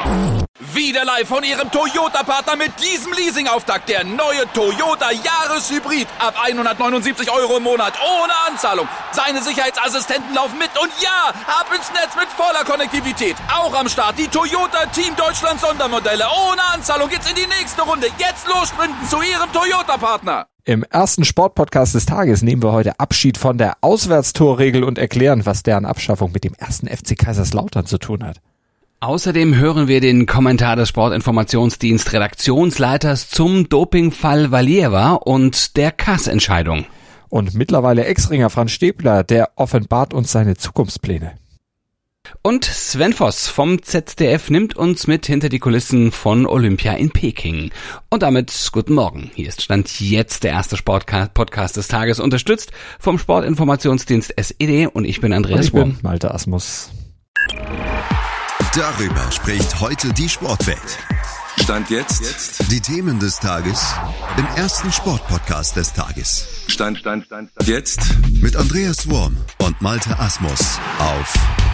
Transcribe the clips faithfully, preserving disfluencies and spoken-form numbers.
Wieder live von Ihrem Toyota-Partner mit diesem Leasing-Auftakt. Der neue Toyota Jahreshybrid. Ab hundertneunundsiebzig Euro im Monat. Ohne Anzahlung. Seine Sicherheitsassistenten laufen mit. Und ja, ab ins Netz mit voller Konnektivität. Auch am Start die Toyota Team Deutschland Sondermodelle. Ohne Anzahlung geht's in die nächste Runde. Jetzt los sprinten zu Ihrem Toyota-Partner. Im ersten Sportpodcast des Tages nehmen wir heute Abschied von der Auswärtstorregel und erklären, was deren Abschaffung mit dem ersten F C Kaiserslautern zu tun hat. Außerdem hören wir den Kommentar des Sportinformationsdienst Redaktionsleiters zum Dopingfall Valieva und der K A S-Entscheidung. Und mittlerweile Ex-Ringer Franz Stäbler, der offenbart uns seine Zukunftspläne. Und Sven Voss vom Z D F nimmt uns mit hinter die Kulissen von Olympia in Peking. Und damit guten Morgen. Hier ist Stand jetzt der erste Sportpodcast des Tages, unterstützt vom Sportinformationsdienst S E D. Und ich bin Andreas Wurm. Ich bin Malte Asmus. Darüber spricht heute die Sportwelt. Stand jetzt. jetzt. Die Themen des Tages im ersten Sportpodcast des Tages. Stand, Stand, Stand, Stand. Jetzt. Mit Andreas Wurm und Malte Asmus auf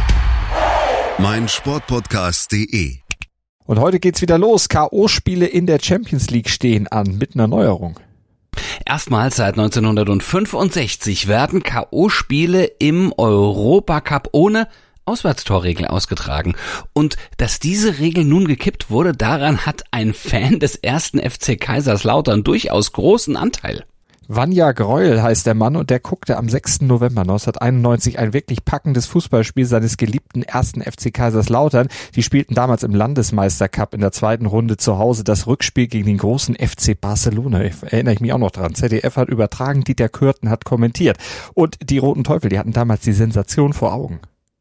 meinsportpodcast punkt de. Und heute geht's wieder los. K O-Spiele in der Champions League stehen an mit einer Neuerung. Erstmals seit neunzehnhundertfünfundsechzig werden K O-Spiele im Europacup ohne Auswärtstorregel ausgetragen. Und dass diese Regel nun gekippt wurde, daran hat ein Fan des ersten F C Kaiserslautern durchaus großen Anteil. Vanja Greuel heißt der Mann und der guckte am sechsten November neunzehnhunderteinundneunzig ein wirklich packendes Fußballspiel seines geliebten ersten F C Kaiserslautern. Die spielten damals im Landesmeistercup in der zweiten Runde zu Hause das Rückspiel gegen den großen F C Barcelona. Erinnere ich mich auch noch dran. Z D F hat übertragen, Dieter Kürten hat kommentiert. Und die Roten Teufel, die hatten damals die Sensation vor Augen.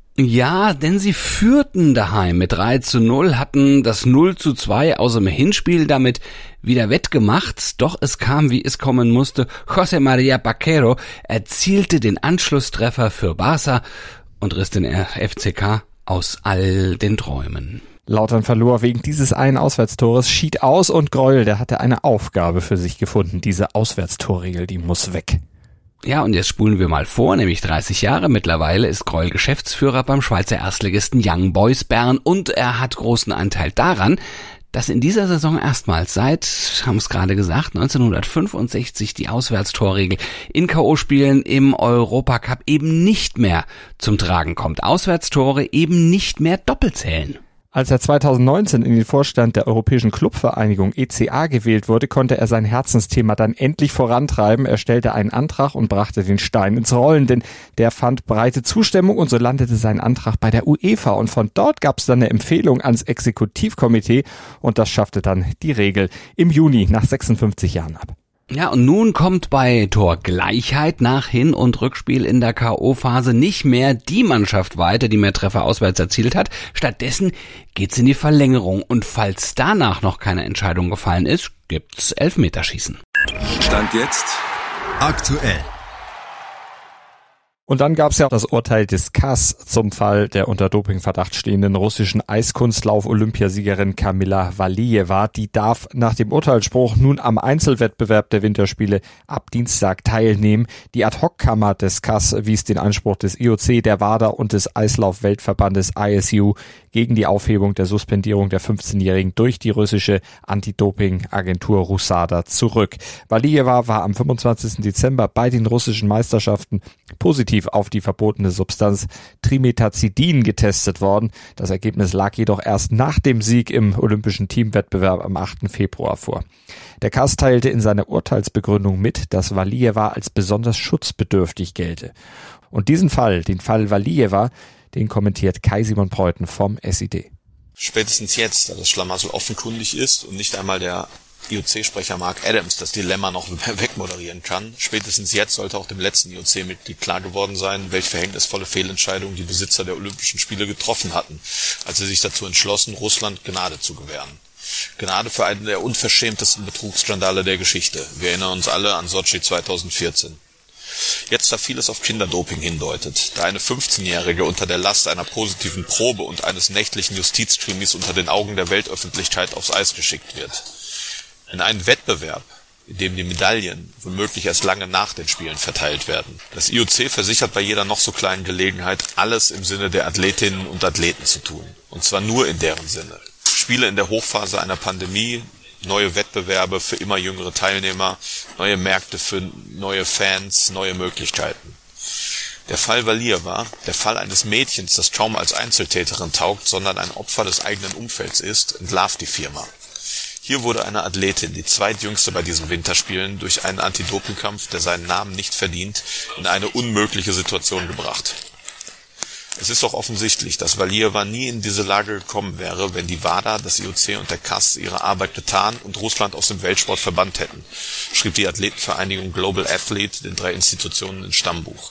Ja, denn sie führten daheim mit drei zu null, hatten das null zu zwei aus dem Hinspiel damit wieder wettgemacht, doch es kam, wie es kommen musste. José María Baquero erzielte den Anschlusstreffer für Barça und riss den F C K aus all den Träumen. Lautern verlor wegen dieses einen Auswärtstores, schied aus und Greuel, der hatte eine Aufgabe für sich gefunden. Diese Auswärtstorregel, die muss weg. Ja, und jetzt spulen wir mal vor, nämlich dreißig Jahre. Mittlerweile ist Greuel Geschäftsführer beim Schweizer Erstligisten Young Boys Bern und er hat großen Anteil daran, dass in dieser Saison erstmals seit, haben es gerade gesagt, neunzehnhundertfünfundsechzig die Auswärtstorregel in K O-Spielen im Europacup eben nicht mehr zum Tragen kommt. Auswärtstore eben nicht mehr doppelt zählen. Als er zweitausendneunzehn in den Vorstand der Europäischen Clubvereinigung E C A gewählt wurde, konnte er sein Herzensthema dann endlich vorantreiben. Er stellte einen Antrag und brachte den Stein ins Rollen, denn der fand breite Zustimmung und so landete sein Antrag bei der UEFA. Und von dort gab es dann eine Empfehlung ans Exekutivkomitee und das schaffte dann die Regel im Juni nach sechsundfünfzig Jahren ab. Ja, und nun kommt bei Torgleichheit nach Hin- und Rückspiel in der K O-Phase nicht mehr die Mannschaft weiter, die mehr Treffer auswärts erzielt hat. Stattdessen geht's in die Verlängerung und falls danach noch keine Entscheidung gefallen ist, gibt's Elfmeterschießen. Stand jetzt aktuell. Und dann gab es ja auch das Urteil des K A S zum Fall der unter Dopingverdacht stehenden russischen Eiskunstlauf-Olympiasiegerin Kamila Valieva. Die darf nach dem Urteilsspruch nun am Einzelwettbewerb der Winterspiele ab Dienstag teilnehmen. Die Ad-Hoc-Kammer des K A S wies den Anspruch des I O C, der WADA und des Eislauf-Weltverbandes I S U gegen die Aufhebung der Suspendierung der fünfzehnjährigen durch die russische Anti-Doping-Agentur RUSADA zurück. Valieva war am fünfundzwanzigsten Dezember bei den russischen Meisterschaften positiv auf die verbotene Substanz Trimetazidin getestet worden. Das Ergebnis lag jedoch erst nach dem Sieg im olympischen Teamwettbewerb am achten Februar vor. Der K A S teilte in seiner Urteilsbegründung mit, dass Valieva als besonders schutzbedürftig gelte. Und diesen Fall, den Fall Valieva, den kommentiert Kai Simon Preuten vom S I D. Spätestens jetzt, da das Schlamassel offenkundig ist und nicht einmal der I O C-Sprecher Mark Adams das Dilemma noch wegmoderieren kann. Spätestens jetzt sollte auch dem letzten I O C-Mitglied klar geworden sein, welche verhängnisvolle Fehlentscheidung die Besitzer der Olympischen Spiele getroffen hatten, als sie sich dazu entschlossen, Russland Gnade zu gewähren. Gnade für einen der unverschämtesten Betrugsskandale der Geschichte. Wir erinnern uns alle an Sochi zweitausendvierzehn. Jetzt, da vieles auf Kinderdoping hindeutet, da eine fünfzehnjährige unter der Last einer positiven Probe und eines nächtlichen Justizkrimis unter den Augen der Weltöffentlichkeit aufs Eis geschickt wird. In einen Wettbewerb, in dem die Medaillen womöglich erst lange nach den Spielen verteilt werden. Das I O C versichert bei jeder noch so kleinen Gelegenheit, alles im Sinne der Athletinnen und Athleten zu tun. Und zwar nur in deren Sinne. Spiele in der Hochphase einer Pandemie, neue Wettbewerbe für immer jüngere Teilnehmer, neue Märkte für neue Fans, neue Möglichkeiten. Der Fall Valier war der Fall eines Mädchens, das kaum als Einzeltäterin taugt, sondern ein Opfer des eigenen Umfelds ist, entlarvt die Firma. Hier wurde eine Athletin, die zweitjüngste bei diesen Winterspielen, durch einen Anti-Doping-Kampf, der seinen Namen nicht verdient, in eine unmögliche Situation gebracht. Es ist doch offensichtlich, dass Valieva nie in diese Lage gekommen wäre, wenn die WADA, das I O C und der K A S ihre Arbeit getan und Russland aus dem Weltsport verbannt hätten, schrieb die Athletenvereinigung Global Athlete den drei Institutionen ins Stammbuch.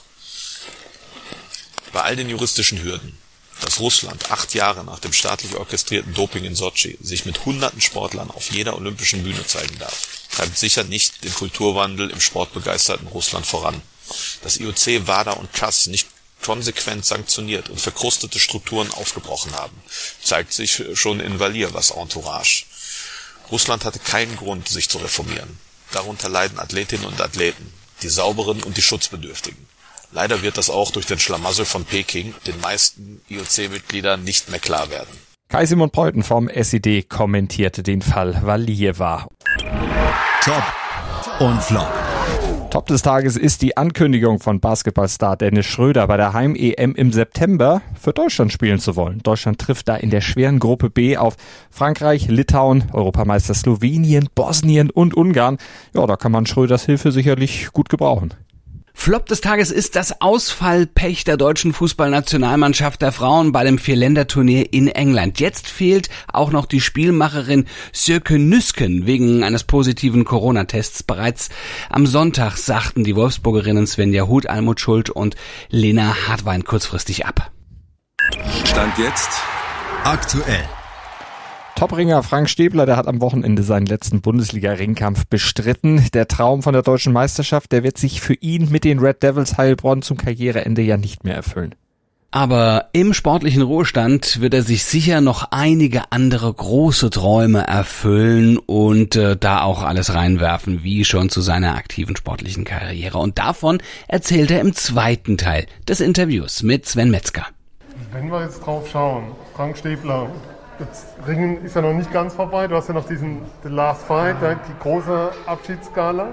Bei all den juristischen Hürden, dass Russland acht Jahre nach dem staatlich orchestrierten Doping in Sotschi sich mit hunderten Sportlern auf jeder olympischen Bühne zeigen darf, treibt sicher nicht den Kulturwandel im sportbegeisterten Russland voran. Dass I O C, WADA und K A S nicht konsequent sanktioniert und verkrustete Strukturen aufgebrochen haben, zeigt sich schon in Valievas Entourage. Russland hatte keinen Grund, sich zu reformieren. Darunter leiden Athletinnen und Athleten, die Sauberen und die Schutzbedürftigen. Leider wird das auch durch den Schlamassel von Peking den meisten I O C-Mitgliedern nicht mehr klar werden. Kai-Simon Preuten vom S I D kommentierte den Fall Valieva. Top und Flop. Top des Tages ist die Ankündigung von Basketballstar Dennis Schröder, bei der Heim-E M im September für Deutschland spielen zu wollen. Deutschland trifft da in der schweren Gruppe B auf Frankreich, Litauen, Europameister Slowenien, Bosnien und Ungarn. Ja, da kann man Schröders Hilfe sicherlich gut gebrauchen. Flop des Tages ist das Ausfallpech der deutschen Fußballnationalmannschaft der Frauen bei dem Vierländerturnier in England. Jetzt fehlt auch noch die Spielmacherin Sjöke Nüsken wegen eines positiven Corona-Tests. Bereits am Sonntag sagten die Wolfsburgerinnen Svenja Huth, Almut Schuld und Lena Hartwein kurzfristig ab. Stand jetzt aktuell. Topringer Frank Stäbler, der hat am Wochenende seinen letzten Bundesliga-Ringkampf bestritten. Der Traum von der deutschen Meisterschaft, der wird sich für ihn mit den Red Devils Heilbronn zum Karriereende ja nicht mehr erfüllen. Aber im sportlichen Ruhestand wird er sich sicher noch einige andere große Träume erfüllen und äh, da auch alles reinwerfen, wie schon zu seiner aktiven sportlichen Karriere. Und davon erzählt er im zweiten Teil des Interviews mit Sven Metzger. Wenn wir jetzt drauf schauen, Frank Stäbler, das Ringen ist ja noch nicht ganz vorbei. Du hast ja noch diesen The Last Fight, die große Abschiedsgala.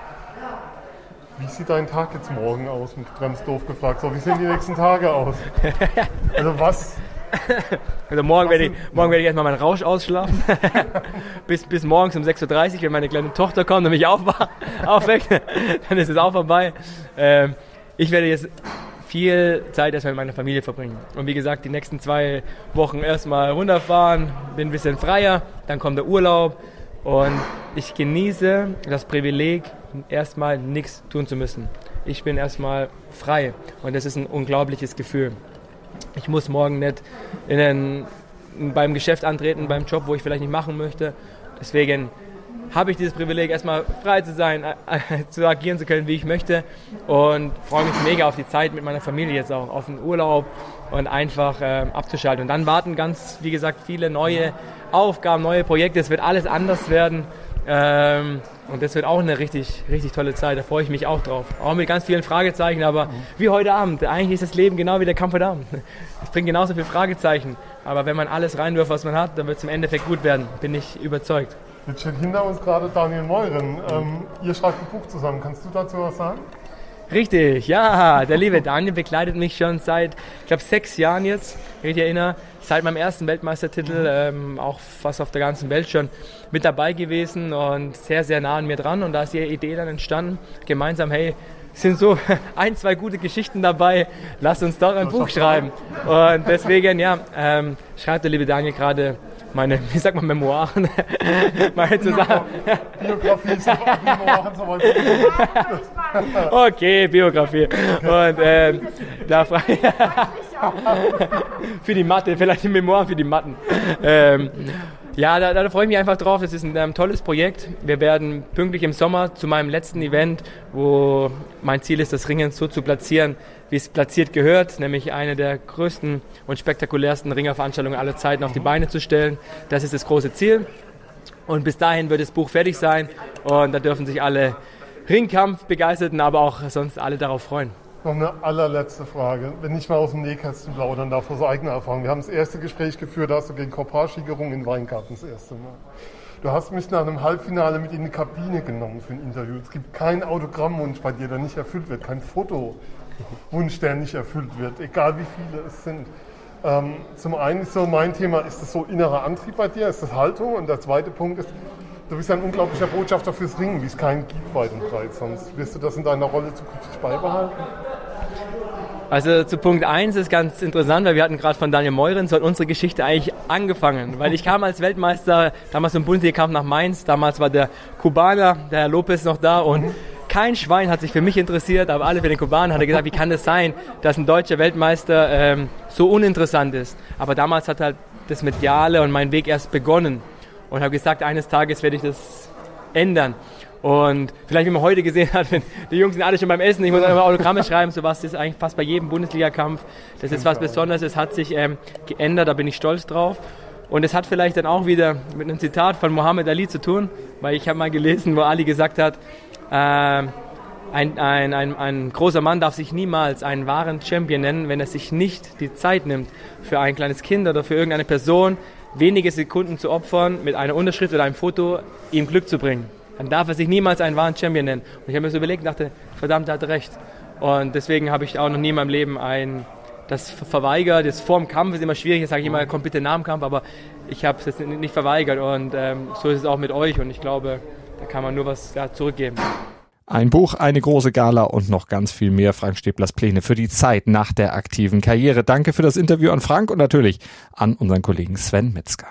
Wie sieht dein Tag jetzt morgen aus? Mit ganz doof gefragt. So, wie sehen die nächsten Tage aus? Also was? Also morgen werde ich, morgen werde ich erstmal meinen Rausch ausschlafen. bis, bis morgens um sechs Uhr dreißig, wenn meine kleine Tochter kommt und mich aufwacht, aufweckt, dann ist es auch vorbei. Ähm, ich werde jetzt viel Zeit erstmal mit meiner Familie verbringen. Und wie gesagt, die nächsten zwei Wochen erstmal runterfahren, bin ein bisschen freier, dann kommt der Urlaub und ich genieße das Privileg, erstmal nichts tun zu müssen. Ich bin erstmal frei und das ist ein unglaubliches Gefühl. Ich muss morgen nicht in den, beim Geschäft antreten, beim Job, wo ich vielleicht nicht machen möchte. Deswegen habe ich dieses Privileg, erstmal frei zu sein, äh, zu agieren zu können, wie ich möchte und freue mich mega auf die Zeit mit meiner Familie jetzt auch, auf den Urlaub und einfach äh, abzuschalten. Und dann warten ganz, wie gesagt, viele neue Aufgaben, neue Projekte. Es wird alles anders werden ähm, und das wird auch eine richtig, richtig tolle Zeit. Da freue ich mich auch drauf. Auch mit ganz vielen Fragezeichen, aber wie heute Abend. Eigentlich ist das Leben genau wie der Kampf heute Abend. Es bringt genauso viele Fragezeichen, aber wenn man alles reinwirft, was man hat, dann wird es im Endeffekt gut werden, bin ich überzeugt. Jetzt steht hinter uns gerade Daniel Meuren. Ähm, ihr schreibt ein Buch zusammen. Kannst du dazu was sagen? Richtig, ja. Der liebe Daniel begleitet mich schon seit, ich glaube, sechs Jahren jetzt. Ich erinnere, seit meinem ersten Weltmeistertitel, ähm, auch fast auf der ganzen Welt schon mit dabei gewesen und sehr, sehr nah an mir dran. Und da ist die Idee dann entstanden, gemeinsam, hey, es sind so ein, zwei gute Geschichten dabei, lass uns doch ein Buch schreiben. Und deswegen, ja, ähm, schreibt der liebe Daniel gerade meine, wie sagt man, Memoiren, meine zusammen. Biografie, Memoiren, so weiter. Okay, Biografie. Und ähm, da frage für die Mathe, vielleicht die Memoiren für die Matten. Ähm, ja, da, da freue ich mich einfach drauf. Das ist ein ähm, tolles Projekt. Wir werden pünktlich im Sommer zu meinem letzten Event, wo mein Ziel ist, das Ringen so zu platzieren, wie es platziert gehört, nämlich eine der größten und spektakulärsten Ringerveranstaltungen aller Zeiten auf die Beine zu stellen. Das ist das große Ziel. Und bis dahin wird das Buch fertig sein und da dürfen sich alle Ringkampfbegeisterten, aber auch sonst alle darauf freuen. Noch eine allerletzte Frage. Wenn ich mal aus dem Nähkästchen plaudern darf, aus eigener Erfahrung. Wir haben das erste Gespräch geführt, da hast du gegen Korparschi gerungen in Weingarten das erste Mal. Du hast mich nach einem Halbfinale mit in die Kabine genommen für ein Interview. Es gibt keinen Autogrammwunsch bei dir, der nicht erfüllt wird. Kein Fotowunsch, der nicht erfüllt wird. Egal wie viele es sind. Ähm, zum einen ist so mein Thema, ist das so innerer Antrieb bei dir? Ist das Haltung? Und der zweite Punkt ist, du bist ein unglaublicher Botschafter fürs Ringen, wie es keinen gibt weit und breit. Sonst wirst du das in deiner Rolle zukünftig beibehalten? Also zu Punkt eins ist ganz interessant, weil wir hatten gerade von Daniel Meurens, so hat unsere Geschichte eigentlich angefangen. Weil ich kam als Weltmeister damals im Bundesliga-Kampf nach Mainz, damals war der Kubaner, der Herr Lopez noch da und kein Schwein hat sich für mich interessiert, aber alle für den Kubaner. Hat er gesagt, wie kann das sein, dass ein deutscher Weltmeister ähm, so uninteressant ist. Aber damals hat halt das Mediale und mein Weg erst begonnen. Und habe gesagt, eines Tages werde ich das ändern. Und vielleicht, wie man heute gesehen hat, wenn die Jungs sind alle schon beim Essen, ich muss einfach Autogramme schreiben, sowas ist eigentlich fast bei jedem Bundesliga-Kampf. Das ist was Besonderes, es hat sich ähm, geändert, da bin ich stolz drauf. Und es hat vielleicht dann auch wieder mit einem Zitat von Muhammad Ali zu tun, weil ich habe mal gelesen, wo Ali gesagt hat, äh, ein, ein, ein, ein großer Mann darf sich niemals einen wahren Champion nennen, wenn er sich nicht die Zeit nimmt, für ein kleines Kind oder für irgendeine Person wenige Sekunden zu opfern, mit einer Unterschrift oder einem Foto ihm Glück zu bringen. Dann darf er sich niemals einen wahren Champion nennen. Und ich habe mir so überlegt und dachte, verdammt, er hat recht. Und deswegen habe ich auch noch nie in meinem Leben ein, das verweigert. Das vor dem Kampf ist immer schwierig, jetzt sage ich immer, komm bitte nach dem Kampf, aber ich habe es jetzt nicht verweigert. Und ähm, so ist es auch mit euch und ich glaube, da kann man nur was ja, zurückgeben. Ein Buch, eine große Gala und noch ganz viel mehr. Frank Stäblers Pläne für die Zeit nach der aktiven Karriere. Danke für das Interview an Frank und natürlich an unseren Kollegen Sven Metzger.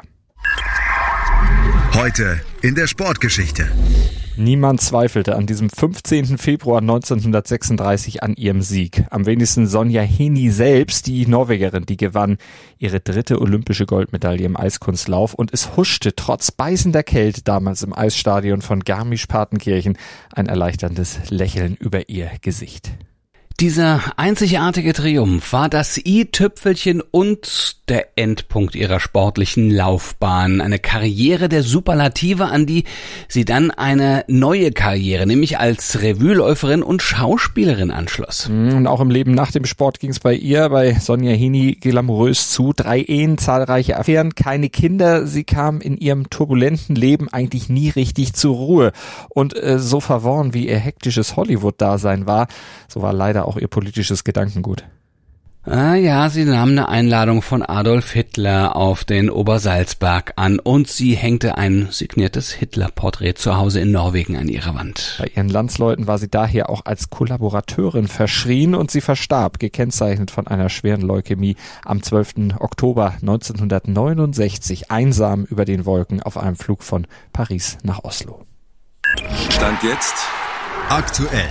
Heute in der Sportgeschichte. Niemand zweifelte an diesem fünfzehnten Februar neunzehnhundertsechsunddreißig an ihrem Sieg. Am wenigsten Sonja Henie selbst, die Norwegerin, die gewann ihre dritte olympische Goldmedaille im Eiskunstlauf und es huschte trotz beißender Kälte damals im Eisstadion von Garmisch-Partenkirchen ein erleichterndes Lächeln über ihr Gesicht. Dieser einzigartige Triumph war das i-Tüpfelchen und der Endpunkt ihrer sportlichen Laufbahn. Eine Karriere der Superlative, an die sie dann eine neue Karriere, nämlich als Revueläuferin und Schauspielerin anschloss. Und auch im Leben nach dem Sport ging es bei ihr, bei Sonja Henie, glamourös zu. Drei Ehen, zahlreiche Affären, keine Kinder. Sie kam in ihrem turbulenten Leben eigentlich nie richtig zur Ruhe. Und äh, so verworren wie ihr hektisches Hollywood-Dasein war, so war leider auch ihr politisches Gedankengut. Ah ja, sie nahm eine Einladung von Adolf Hitler auf den Obersalzberg an und sie hängte ein signiertes Hitler-Porträt zu Hause in Norwegen an ihrer Wand. Bei ihren Landsleuten war sie daher auch als Kollaborateurin verschrien und sie verstarb, gekennzeichnet von einer schweren Leukämie, am zwölften Oktober neunzehnhundertneunundsechzig, einsam über den Wolken auf einem Flug von Paris nach Oslo. Stand jetzt aktuell.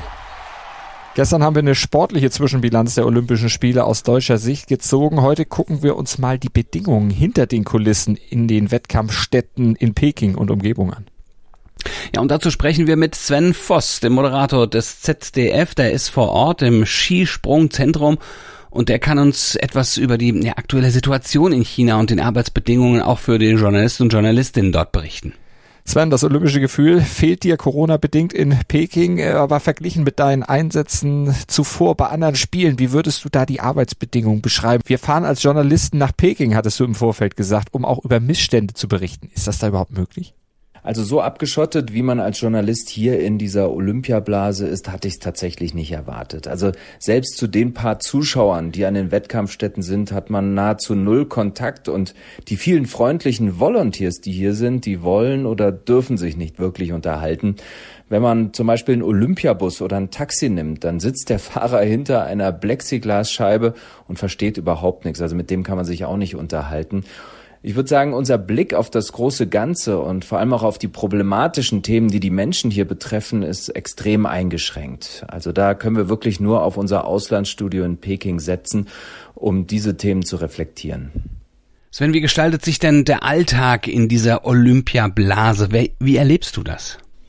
Gestern haben wir eine sportliche Zwischenbilanz der Olympischen Spiele aus deutscher Sicht gezogen. Heute gucken wir uns mal die Bedingungen hinter den Kulissen in den Wettkampfstätten in Peking und Umgebung an. Ja, und dazu sprechen wir mit Sven Voss, dem Moderator des Z D F. Der ist vor Ort im Skisprungzentrum und der kann uns etwas über die ja, aktuelle Situation in China und den Arbeitsbedingungen auch für die Journalisten und Journalistinnen dort berichten. Sven, das olympische Gefühl fehlt dir Corona-bedingt in Peking, aber verglichen mit deinen Einsätzen zuvor bei anderen Spielen, wie würdest du da die Arbeitsbedingungen beschreiben? Wir fahren als Journalisten nach Peking, hattest du im Vorfeld gesagt, um auch über Missstände zu berichten. Ist das da überhaupt möglich? Also so abgeschottet, wie man als Journalist hier in dieser Olympiablase ist, hatte ich es tatsächlich nicht erwartet. Also selbst zu den paar Zuschauern, die an den Wettkampfstätten sind, hat man nahezu null Kontakt und die vielen freundlichen Volunteers, die hier sind, die wollen oder dürfen sich nicht wirklich unterhalten. Wenn man zum Beispiel einen Olympiabus oder ein Taxi nimmt, dann sitzt der Fahrer hinter einer Plexiglasscheibe und versteht überhaupt nichts. Also mit dem kann man sich auch nicht unterhalten. Ich würde sagen, unser Blick auf das große Ganze und vor allem auch auf die problematischen Themen, die die Menschen hier betreffen, ist extrem eingeschränkt. Also da können wir wirklich nur auf unser Auslandsstudio in Peking setzen, um diese Themen zu reflektieren. Sven, wie gestaltet sich denn der Alltag in dieser Olympiablase? Wie erlebst du das?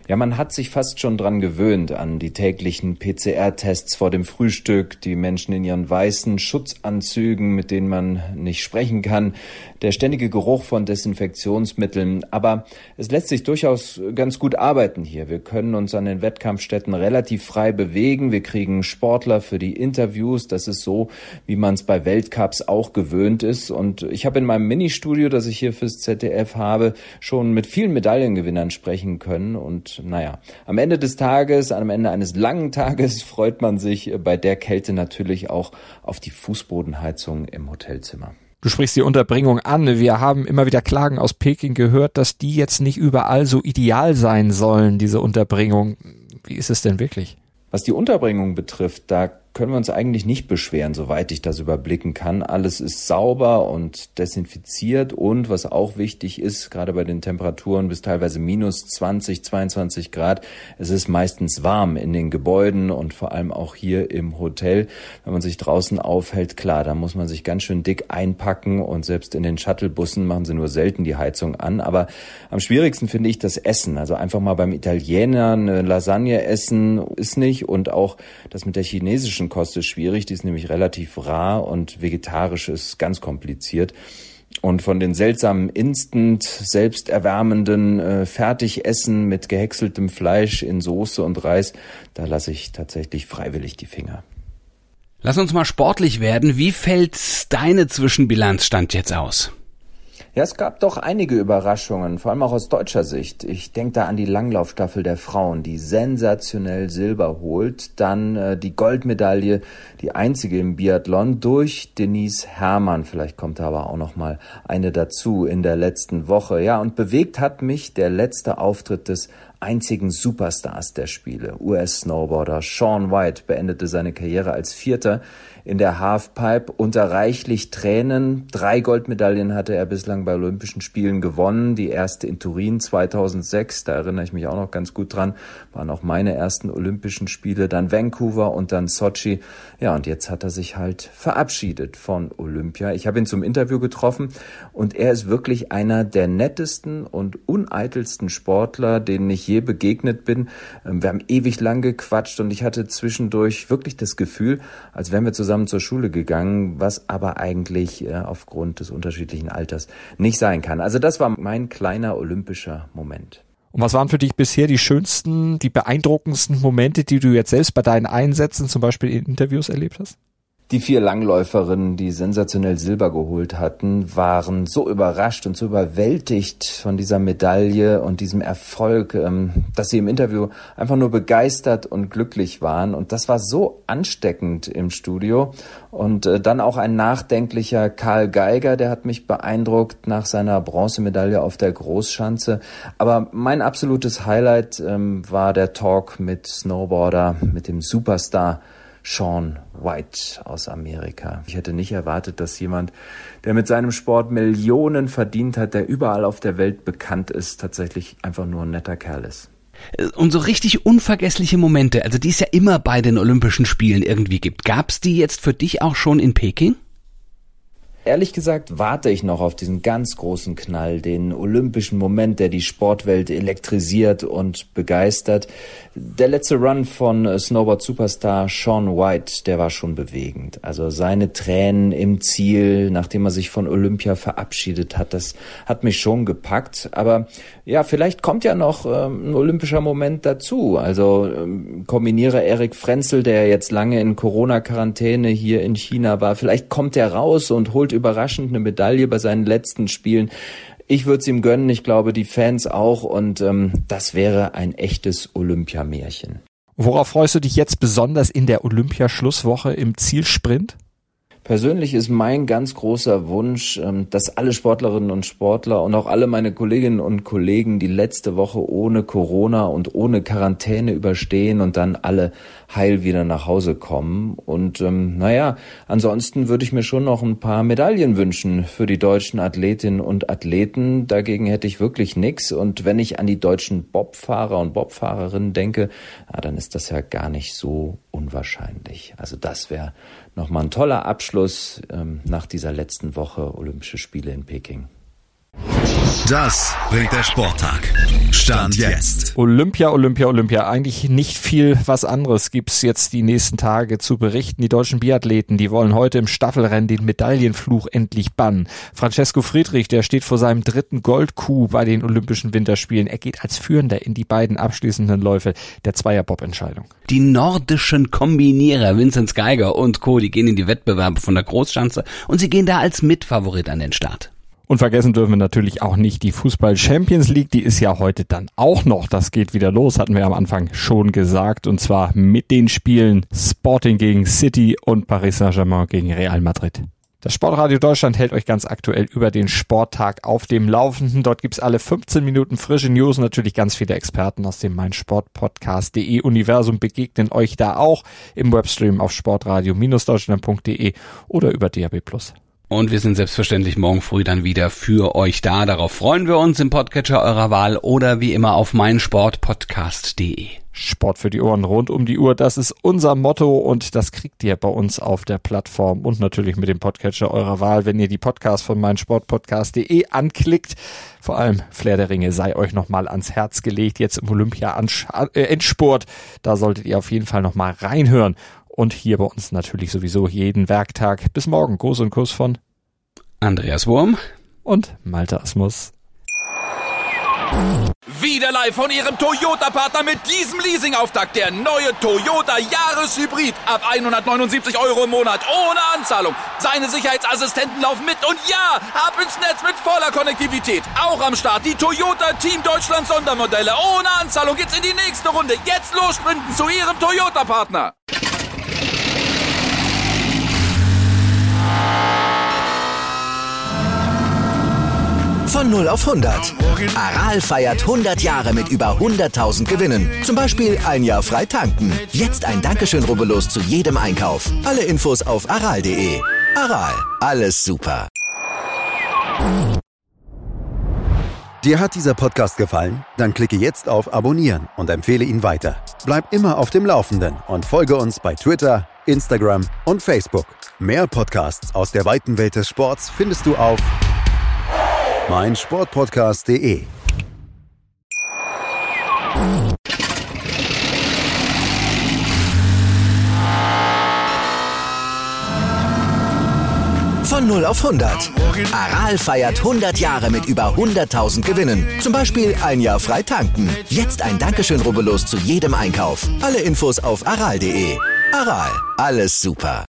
Ja, man hat sich fast schon dran gewöhnt an die täglichen P C R-Tests vor dem Frühstück, die Menschen in ihren weißen Schutzanzügen, mit denen man nicht sprechen kann, der ständige Geruch von Desinfektionsmitteln. Aber es lässt sich durchaus ganz gut arbeiten hier. Wir können uns an den Wettkampfstätten relativ frei bewegen. Wir kriegen Sportler für die Interviews. Das ist so, wie man es bei Weltcups auch gewöhnt ist. Und ich habe in meinem Ministudio, das ich hier fürs Z D F habe, schon mit vielen Medaillengewinnern sprechen können. Und naja, am Ende des Tages, am Ende eines langen Tages freut man sich bei der Kälte natürlich auch auf die Fußbodenheizung im Hotelzimmer. Du sprichst die Unterbringung an. Wir haben immer wieder Klagen aus Peking gehört, dass die jetzt nicht überall so ideal sein sollen, diese Unterbringung. Wie ist es denn wirklich? Was die Unterbringung betrifft, da können wir uns eigentlich nicht beschweren, soweit ich das überblicken kann. Alles ist sauber und desinfiziert und was auch wichtig ist, gerade bei den Temperaturen bis teilweise minus zwanzig, zweiundzwanzig Grad, es ist meistens warm in den Gebäuden und vor allem auch hier im Hotel. Wenn man sich draußen aufhält, klar, da muss man sich ganz schön dick einpacken und selbst in den Shuttlebussen machen sie nur selten die Heizung an. Aber am schwierigsten finde ich das Essen. Also einfach mal beim Italiener eine Lasagne essen ist nicht und auch das mit der chinesischen Kost ist schwierig, die ist nämlich relativ rar und vegetarisch ist ganz kompliziert. Und von den seltsamen Instant, selbsterwärmenden äh, Fertigessen mit gehäckseltem Fleisch in Soße und Reis, da lasse ich tatsächlich freiwillig die Finger. Lass uns mal sportlich werden. Wie fällt deine Zwischenbilanzstand jetzt aus? Ja, es gab doch einige Überraschungen, vor allem auch aus deutscher Sicht. Ich denke da an die Langlaufstaffel der Frauen, die sensationell Silber holt. Dann äh, die Goldmedaille, die einzige im Biathlon, durch Denise Herrmann. Vielleicht kommt da aber auch noch mal eine dazu in der letzten Woche. Ja, und bewegt hat mich der letzte Auftritt des einzigen Superstars der Spiele. U S-Snowboarder Shaun White beendete seine Karriere als Vierter in der Halfpipe unter reichlich Tränen. Drei Goldmedaillen hatte er bislang bei Olympischen Spielen gewonnen. Die erste in Turin zweitausendsechs, da erinnere ich mich auch noch ganz gut dran, waren auch meine ersten Olympischen Spiele. Dann Vancouver und dann Sochi. Ja, und jetzt hat er sich halt verabschiedet von Olympia. Ich habe ihn zum Interview getroffen und er ist wirklich einer der nettesten und uneitelsten Sportler, denen ich je begegnet bin. Wir haben ewig lang gequatscht und ich hatte zwischendurch wirklich das Gefühl, als wären wir zusammen zur Schule gegangen, was aber eigentlich äh, aufgrund des unterschiedlichen Alters nicht sein kann. Also das war mein kleiner olympischer Moment. Und was waren für dich bisher die schönsten, die beeindruckendsten Momente, die du jetzt selbst bei deinen Einsätzen, zum Beispiel in Interviews, erlebt hast? Die vier Langläuferinnen, die sensationell Silber geholt hatten, waren so überrascht und so überwältigt von dieser Medaille und diesem Erfolg, dass sie im Interview einfach nur begeistert und glücklich waren. Und das war so ansteckend im Studio. Und dann auch ein nachdenklicher Karl Geiger, der hat mich beeindruckt nach seiner Bronzemedaille auf der Großschanze. Aber mein absolutes Highlight war der Talk mit Snowboarder, mit dem Superstar Shaun White aus Amerika. Ich hätte nicht erwartet, dass jemand, der mit seinem Sport Millionen verdient hat, der überall auf der Welt bekannt ist, tatsächlich einfach nur ein netter Kerl ist. Und so richtig unvergessliche Momente, also die es ja immer bei den Olympischen Spielen irgendwie gibt. Gab's die jetzt für dich auch schon in Peking? Ehrlich gesagt warte ich noch auf diesen ganz großen Knall, den olympischen Moment, der die Sportwelt elektrisiert und begeistert. Der letzte Run von Snowboard-Superstar Shaun White, der war schon bewegend. Also seine Tränen im Ziel, nachdem er sich von Olympia verabschiedet hat, das hat mich schon gepackt. Aber ja, vielleicht kommt ja noch ähm, ein olympischer Moment dazu. Also ähm, kombiniere Erik Frenzel, der jetzt lange in Corona-Quarantäne hier in China war, vielleicht kommt er raus und holt überraschend eine Medaille bei seinen letzten Spielen. Ich würde es ihm gönnen, ich glaube die Fans auch und ähm, das wäre ein echtes Olympiamärchen. Worauf freust du dich jetzt besonders in der Olympiaschlusswoche im Zielsprint? Persönlich ist mein ganz großer Wunsch, dass alle Sportlerinnen und Sportler und auch alle meine Kolleginnen und Kollegen die letzte Woche ohne Corona und ohne Quarantäne überstehen und dann alle heil wieder nach Hause kommen. Und ähm, naja, ansonsten würde ich mir schon noch ein paar Medaillen wünschen für die deutschen Athletinnen und Athleten. Dagegen hätte ich wirklich nichts. Und wenn ich an die deutschen Bobfahrer und Bobfahrerinnen denke, na, dann ist das ja gar nicht so unwahrscheinlich. Also das wäre nochmal ein toller Abschluss ähm, nach dieser letzten Woche Olympische Spiele in Peking. Das bringt der Sporttag. Stand jetzt. Olympia, Olympia, Olympia. Eigentlich nicht viel was anderes gibt's jetzt die nächsten Tage zu berichten. Die deutschen Biathleten, die wollen heute im Staffelrennen den Medaillenfluch endlich bannen. Francesco Friedrich, der steht vor seinem dritten Gold-Coup bei den Olympischen Winterspielen. Er geht als Führender in die beiden abschließenden Läufe der Zweier-Bob-Entscheidung. Die nordischen Kombinierer Vinzenz Geiger und Co., die gehen in die Wettbewerbe von der Großschanze und sie gehen da als Mitfavorit an den Start. Und vergessen dürfen wir natürlich auch nicht die Fußball-Champions League, die ist ja heute dann auch noch. Das geht wieder los, hatten wir am Anfang schon gesagt. Und zwar mit den Spielen Sporting gegen City und Paris Saint-Germain gegen Real Madrid. Das Sportradio Deutschland hält euch ganz aktuell über den Sporttag auf dem Laufenden. Dort gibt's alle fünfzehn Minuten frische News. Natürlich ganz viele Experten aus dem meinsportpodcast punkt de Universum begegnen euch da auch im Webstream auf sportradio Deutschland punkt de oder über D A B plus. Und wir sind selbstverständlich morgen früh dann wieder für euch da. Darauf freuen wir uns im Podcatcher eurer Wahl oder wie immer auf meinsportpodcast punkt de. Sport für die Ohren rund um die Uhr, das ist unser Motto und das kriegt ihr bei uns auf der Plattform und natürlich mit dem Podcatcher eurer Wahl, wenn ihr die Podcasts von meinsportpodcast punkt de anklickt. Vor allem Flair der Ringe sei euch nochmal ans Herz gelegt, jetzt im Olympia-Endspurt. Da solltet ihr auf jeden Fall nochmal reinhören. Und hier bei uns natürlich sowieso jeden Werktag. Bis morgen. Gruß und Kuss von Andreas Wurm und Malte Asmus. Wieder live von Ihrem Toyota-Partner mit diesem Leasing-Auftakt. Der neue Toyota Jahreshybrid. Ab hundertneunundsiebzig Euro im Monat. Ohne Anzahlung. Seine Sicherheitsassistenten laufen mit. Und ja, ab ins Netz mit voller Konnektivität. Auch am Start die Toyota Team Deutschland Sondermodelle. Ohne Anzahlung geht's in die nächste Runde. Jetzt los sprinten zu Ihrem Toyota-Partner. Von null auf hundert. Aral feiert hundert Jahre mit über hunderttausend Gewinnen. Zum Beispiel ein Jahr frei tanken. Jetzt ein Dankeschön, rubbellos zu jedem Einkauf. Alle Infos auf aral punkt de. Aral, alles super. Dir hat dieser Podcast gefallen? Dann klicke jetzt auf Abonnieren und empfehle ihn weiter. Bleib immer auf dem Laufenden und folge uns bei Twitter, Instagram und Facebook. Mehr Podcasts aus der weiten Welt des Sports findest du auf meinsportpodcast punkt de. Von null auf hundert. Aral feiert hundert Jahre mit über hunderttausend Gewinnen. Zum Beispiel ein Jahr frei tanken. Jetzt ein Dankeschön, rubbellos zu jedem Einkauf. Alle Infos auf aral punkt de. Aral, alles super.